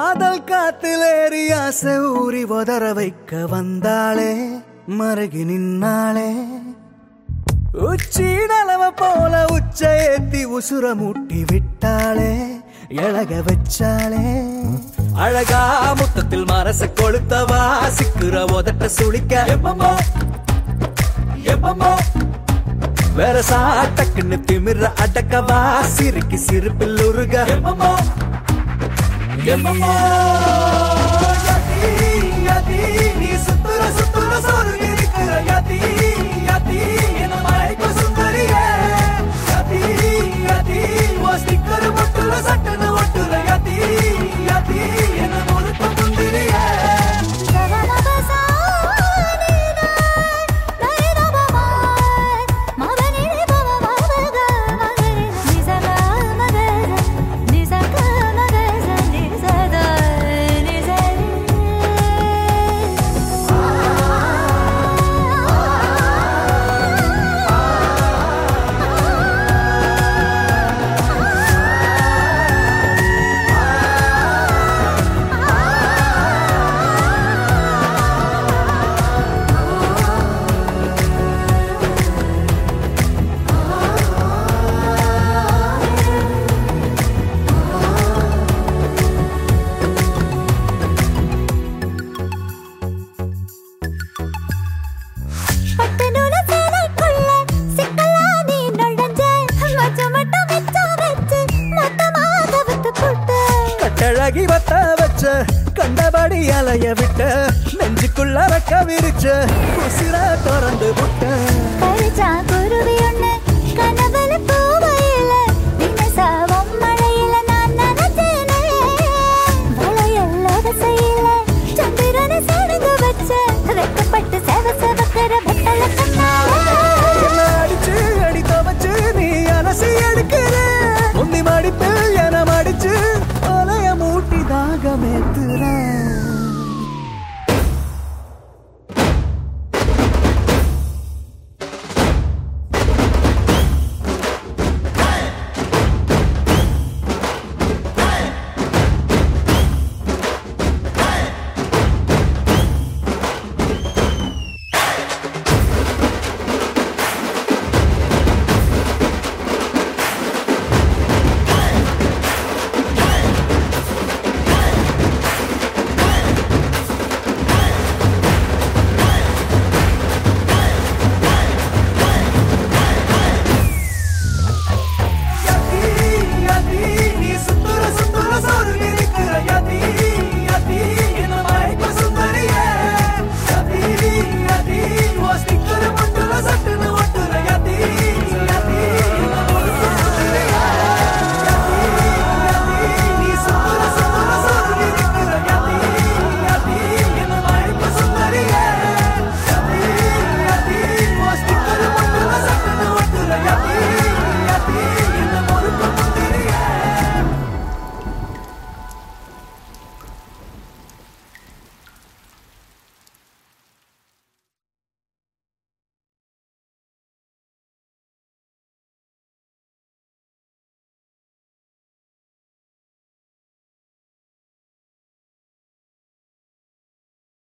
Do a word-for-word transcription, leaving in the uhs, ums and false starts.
காதல் காத்திலேறி ஆசை ஊறி உதற வைக்க வந்தாளே மருகி நின்னாளே உச்சி நலவ போல உச்ச ஏத்தி உசுர மூட்டி விட்டாளே எழக வச்சாளே அழகா முத்தத்தில் மனச கொளுத்தவா சிக்குற உதட்ட சுளிக்க எப்பமோ எப்பமோ வேற சாட்டக்குன்னு திமிர அடக்கவா சிரிக்கி சிரிப்பில் உருக எப்பமோ எப்பமோ யதி யதி நீ சுத்துற சுத்துற சொருகி இருக்கிற யதி யதி என்ன மயக்க சுந்தரியே யதி யதி ஓ ஸ்டிக்கர் ஒட்டுற சட்டன ஒட்டுற யதி யதி என்ன முழுக்க முந்திரியே கட்டழகி வத்த வச்ச கண்டபடி அலைய விட்ட நெஞ்சுக்குள்ள ரக்க விரிச்ச உசிர திறந்து விட்ட கரிச்சா குருவி ஒண்ணு கனவுல பூவையில தினசாவும் மழையில நான் நனைஞ்சேனே வளையல்லாத செய்யல சந்திரனை சடங்கு வச்ச வெக்கப்பட்டு சேவ சேவக்கிற வெட்டல கண்ணால என்ன அடிச்சு அடித்த வச்சு நீ அலசி எடுக்கிற முந்தி மடிப்பில் என மடிச்சு மூட்டி தாகமேத்துற